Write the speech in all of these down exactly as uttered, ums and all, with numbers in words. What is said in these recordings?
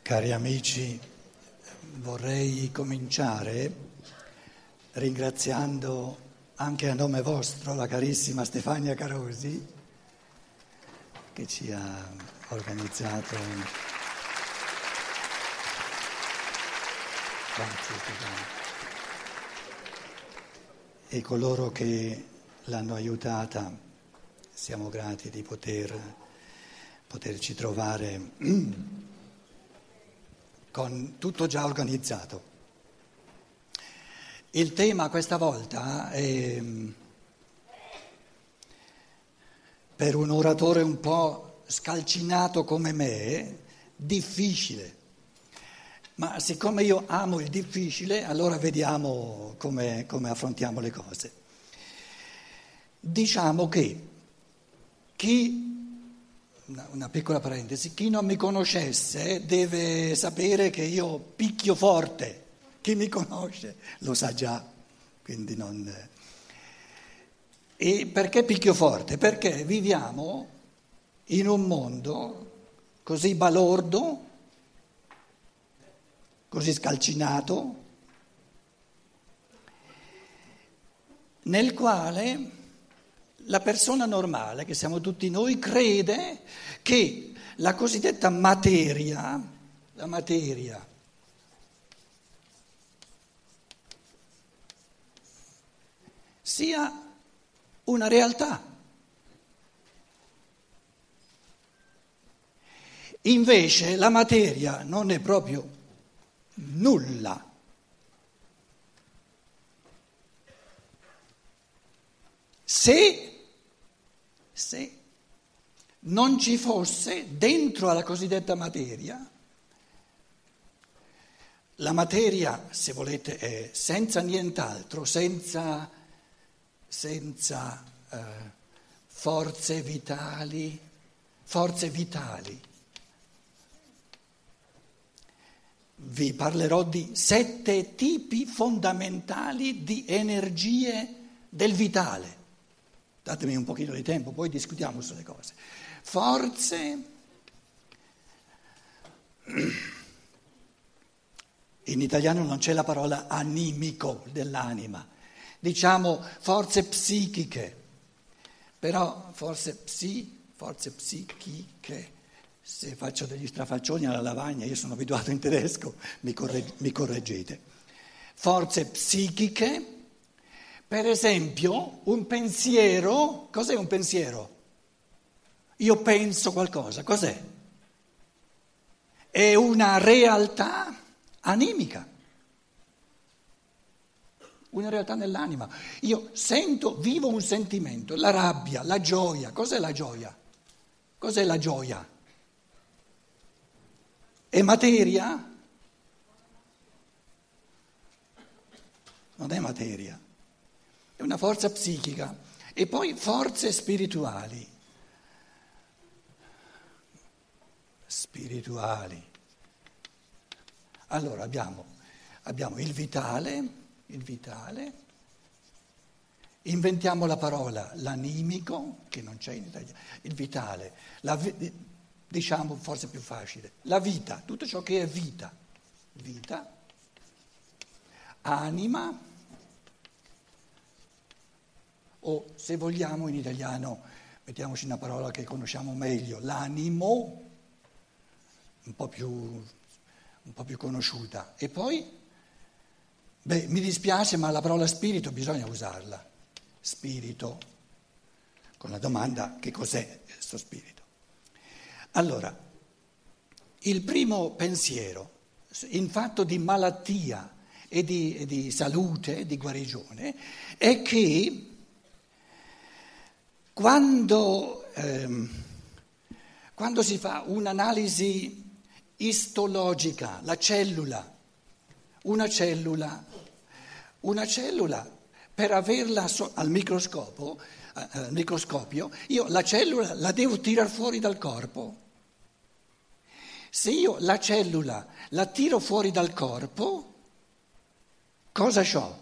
Cari amici, vorrei cominciare ringraziando anche a nome vostro la carissima Stefania Carosi che ci ha organizzato. Grazie Stefania. E coloro che l'hanno aiutata, siamo grati di poter, poterci trovare con tutto già organizzato. Il tema questa volta è, per un oratore un po' scalcinato come me, difficile. Ma siccome io amo il difficile, allora vediamo come, come affrontiamo le cose. Diciamo che chi... Una piccola parentesi, chi non mi conoscesse deve sapere che io picchio forte, chi mi conosce lo sa già, quindi non... E perché picchio forte? Perché viviamo in un mondo così balordo, così scalcinato, nel quale... La persona normale, che siamo tutti noi, crede che la cosiddetta materia, la materia, sia una realtà. Invece la materia non è proprio nulla. Se Se non ci fosse dentro alla cosiddetta materia, la materia, se volete, è senza nient'altro, senza, senza eh, forze vitali, forze vitali. Vi parlerò di sette tipi fondamentali di energie del vitale. Datemi un pochino di tempo, poi discutiamo sulle cose. Forze, in italiano non c'è la parola animico dell'anima, diciamo forze psichiche, però forze psi, forze psichiche, se faccio degli strafalcioni alla lavagna, io sono abituato in tedesco, mi, corregg- mi correggete. Forze psichiche. Per esempio, un pensiero, cos'è un pensiero? Io penso qualcosa, cos'è? È una realtà animica, una realtà nell'anima. Io sento, vivo un sentimento, la rabbia, la gioia. Cos'è la gioia? Cos'è la gioia? È materia? Non è materia. È una forza psichica e poi forze spirituali. Spirituali. Allora abbiamo, abbiamo il vitale, il vitale, inventiamo la parola l'animico, che non c'è in italiano, il vitale, la, diciamo forse più facile, la vita, tutto ciò che è vita, vita, anima, o se vogliamo in italiano, mettiamoci una parola che conosciamo meglio, l'animo, un po' più, un po' più conosciuta. E poi, beh, mi dispiace, ma la parola spirito bisogna usarla. Spirito, con la domanda che cos'è questo spirito. Allora, il primo pensiero, in fatto di malattia e di, e di salute, di guarigione, è che Quando, ehm, quando si fa un'analisi istologica, la cellula, una cellula, una cellula per averla so- al microscopio, eh, al microscopio, io la cellula la devo tirar fuori dal corpo. Se io la cellula la tiro fuori dal corpo, cosa c'ho?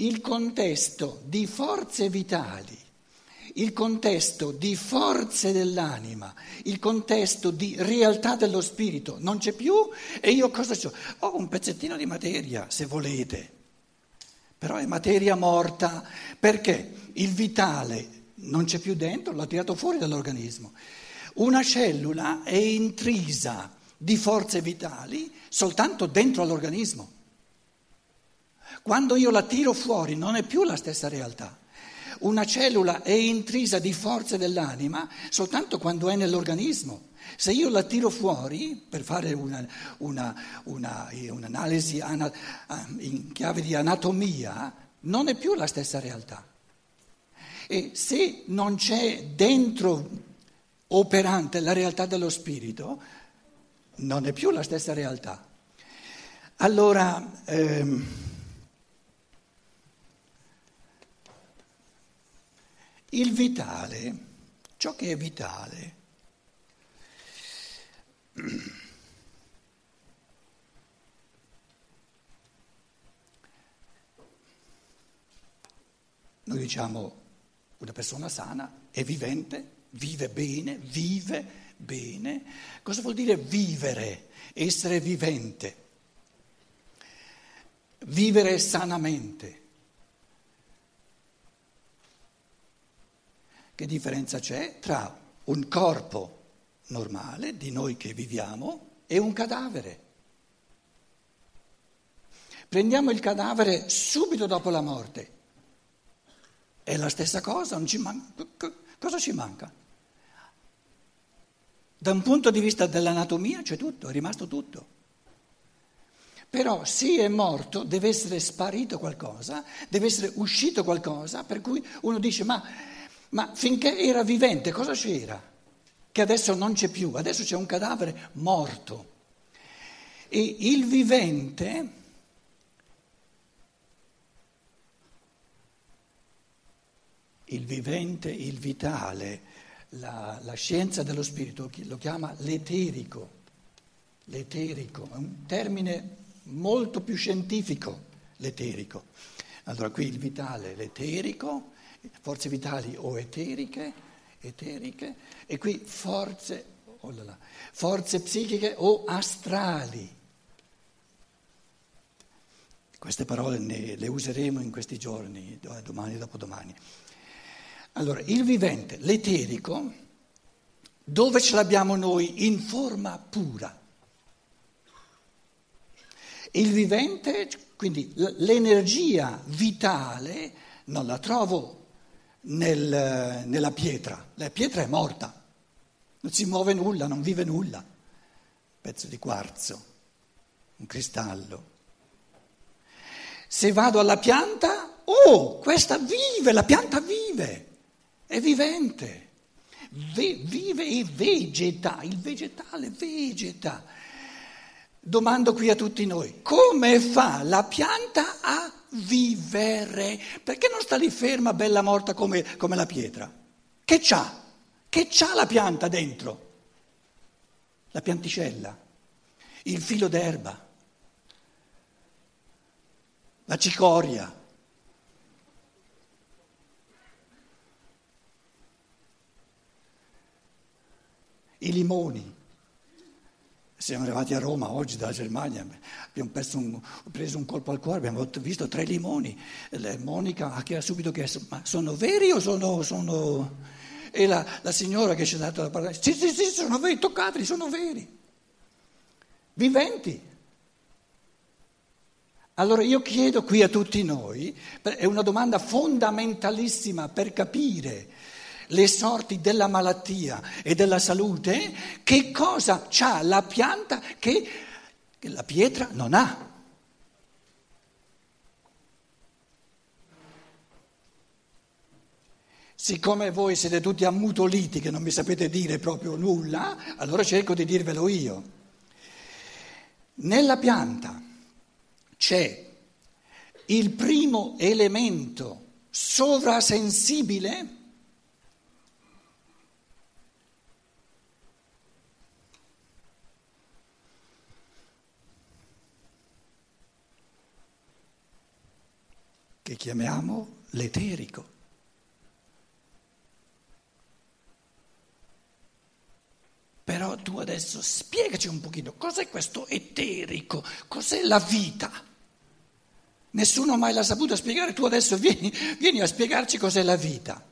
il contesto di forze vitali, il contesto di forze dell'anima, il contesto di realtà dello spirito non c'è più e io cosa c'ho? Ho un pezzettino di materia, se volete, però è materia morta perché il vitale non c'è più dentro, l'ho tirato fuori dall'organismo. Una cellula è intrisa di forze vitali soltanto dentro all'organismo. Quando io la tiro fuori non è più la stessa realtà. Una cellula è intrisa di forze dell'anima soltanto quando è nell'organismo. Se io la tiro fuori per fare una, una, una, un'analisi ana, in chiave di anatomia, non è più la stessa realtà. E se non c'è dentro operante la realtà dello spirito, non è più la stessa realtà. Allora, ehm, il vitale, ciò che è vitale, noi diciamo una persona sana è vivente, vive bene, vive bene. Cosa vuol dire vivere? Essere vivente. Vivere sanamente. Che differenza c'è tra un corpo normale, di noi che viviamo, e un cadavere? Prendiamo il cadavere subito dopo la morte. È la stessa cosa, non ci manca. Cosa ci manca? Da un punto di vista dell'anatomia c'è tutto, è rimasto tutto. Però se è morto deve essere sparito qualcosa, deve essere uscito qualcosa, per cui uno dice ma, ma finché era vivente cosa c'era? Che adesso non c'è più, adesso c'è un cadavere morto. E il vivente... Il vivente, il vitale, la, la scienza dello spirito lo chiama l'eterico, l'eterico, è un termine molto più scientifico, l'eterico. Allora qui il vitale, l'eterico, forze vitali o eteriche, eteriche e qui forze, oh là là, forze psichiche o astrali. Queste parole ne, le useremo in questi giorni, domani e dopodomani. Allora, il vivente, l'eterico, dove ce l'abbiamo noi? In forma pura. Il vivente, quindi l'energia vitale, non la trovo nel, nella pietra. La pietra è morta, non si muove nulla, non vive nulla. Un pezzo di quarzo, un cristallo. Se vado alla pianta, oh, questa vive, la pianta vive. È vivente, vive e vegeta, il vegetale vegeta. Domando qui a tutti noi, come fa la pianta a vivere? Perché non sta lì ferma, bella morta come, come la pietra? Che c'ha? Che c'ha la pianta dentro? La pianticella, il filo d'erba, la cicoria. I limoni. Siamo arrivati a Roma oggi dalla Germania, abbiamo preso un, preso un colpo al cuore, abbiamo visto tre limoni. E Monica ha chiesto subito chiesto, ma sono veri o sono... sono... E la, la signora che ci ha dato la parola, sì, sì, sì, sono veri, toccateli, sono veri, viventi. Allora io chiedo qui a tutti noi, è una domanda fondamentalissima per capire le sorti della malattia e della salute, che cosa c'ha la pianta che, che la pietra non ha? Siccome voi siete tutti ammutoliti che non mi sapete dire proprio nulla, allora cerco di dirvelo io. Nella pianta c'è il primo elemento sovrasensibile che chiamiamo l'eterico. Però tu adesso spiegaci un pochino, cos'è questo eterico? Cos'è la vita? Nessuno mai l'ha saputo spiegare, tu adesso vieni, vieni a spiegarci cos'è la vita.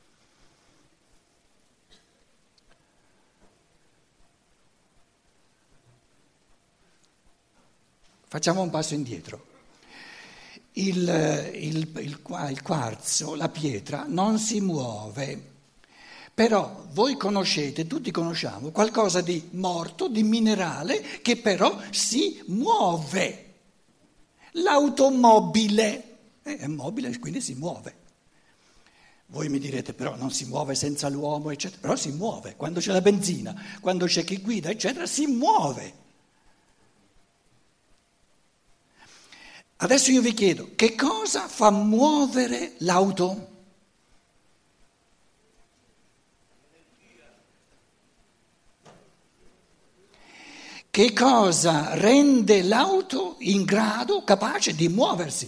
Facciamo un passo indietro. Il, il, il, il quarzo, la pietra, non si muove. Però voi conoscete, tutti conosciamo, qualcosa di morto, di minerale, che però si muove. L'automobile è mobile, quindi si muove. Voi mi direte, però non si muove senza l'uomo, eccetera. Però si muove. Quando c'è la benzina, quando c'è chi guida, eccetera, si muove. Adesso io vi chiedo, che cosa fa muovere l'auto? Che cosa rende l'auto in grado, capace di muoversi?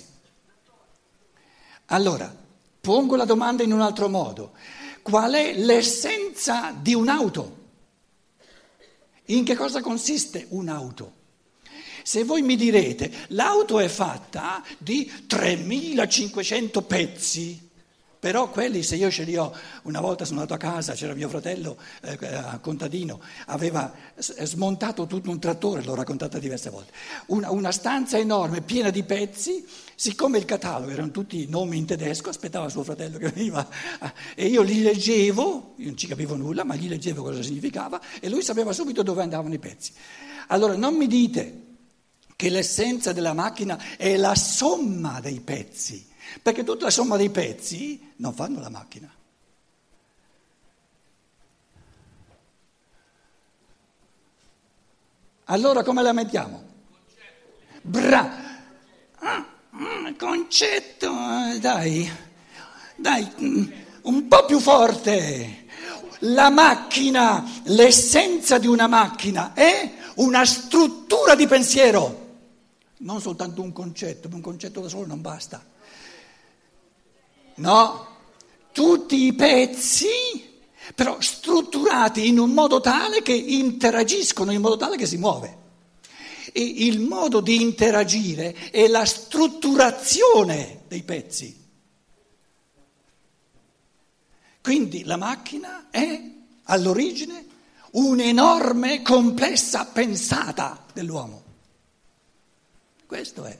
Allora, pongo la domanda in un altro modo. Qual è l'essenza di un'auto? In che cosa consiste un'auto? Se voi mi direte, l'auto è fatta di tremilacinquecento pezzi, però quelli, se io ce li ho, una volta sono andato a casa, c'era mio fratello eh, contadino, aveva smontato tutto un trattore, l'ho raccontata diverse volte, una, una stanza enorme piena di pezzi, siccome il catalogo erano tutti nomi in tedesco, aspettava suo fratello che veniva e io li leggevo, io non ci capivo nulla, ma gli leggevo cosa significava e lui sapeva subito dove andavano i pezzi. Allora non mi dite che l'essenza della macchina è la somma dei pezzi, perché tutta la somma dei pezzi non fanno la macchina. Allora come la mettiamo? Bra! Ah, concetto, dai, dai, un po' più forte. La macchina, l'essenza di una macchina è una struttura di pensiero. Non soltanto un concetto, un concetto da solo non basta. No, tutti i pezzi, però strutturati in un modo tale che interagiscono, in modo tale che si muove. E il modo di interagire è la strutturazione dei pezzi. Quindi la macchina è all'origine un'enorme, complessa pensata dell'uomo. Questo è.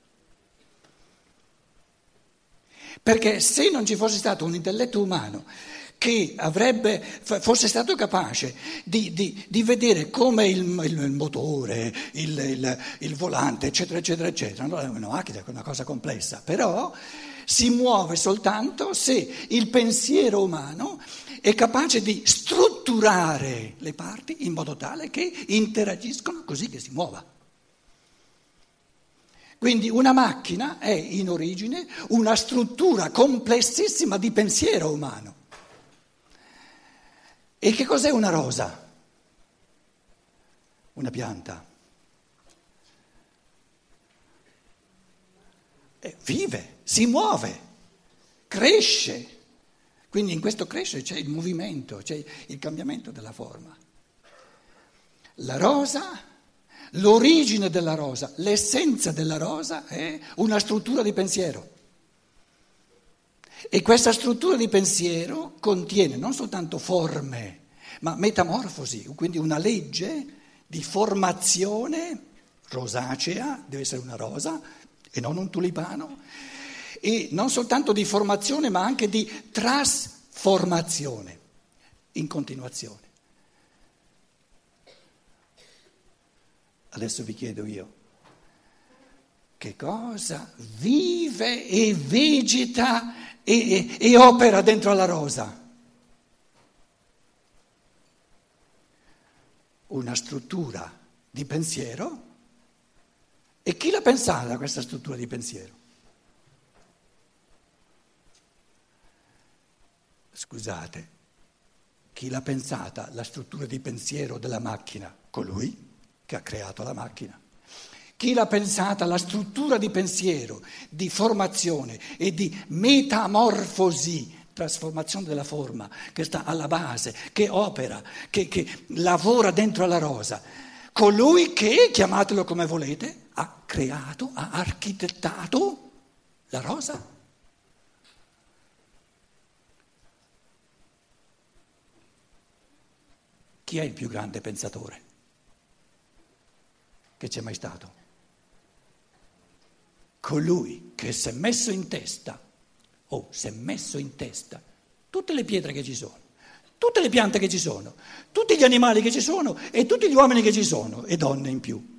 Perché se non ci fosse stato un intelletto umano che avrebbe, fosse stato capace di, di, di vedere come il, il, il motore, il, il, il volante, eccetera, eccetera, eccetera, no, è una macchina, è una cosa complessa, però si muove soltanto se il pensiero umano è capace di strutturare le parti in modo tale che interagiscono così che si muova. Quindi una macchina è in origine una struttura complessissima di pensiero umano. E che cos'è una rosa? Una pianta. E vive, si muove, cresce. Quindi in questo crescere c'è il movimento, c'è il cambiamento della forma. La rosa... L'origine della rosa, l'essenza della rosa è una struttura di pensiero. E questa struttura di pensiero contiene non soltanto forme, ma metamorfosi, quindi una legge di formazione rosacea, deve essere una rosa e non un tulipano, e non soltanto di formazione, ma anche di trasformazione in continuazione. Adesso vi chiedo io, che cosa vive e vegeta e, e, e opera dentro alla rosa? Una struttura di pensiero. E chi l'ha pensata questa struttura di pensiero? Scusate, chi l'ha pensata la struttura di pensiero della macchina? Colui che ha creato la macchina. Chi l'ha pensata, la struttura di pensiero, di formazione e di metamorfosi, trasformazione della forma, che sta alla base, che opera, che, che lavora dentro alla rosa. Colui che, chiamatelo come volete, ha creato, ha architettato la rosa. Chi è il più grande pensatore che c'è mai stato? Colui che si è messo in testa, o oh, si è messo in testa, tutte le pietre che ci sono, tutte le piante che ci sono, tutti gli animali che ci sono e tutti gli uomini che ci sono, e donne in più.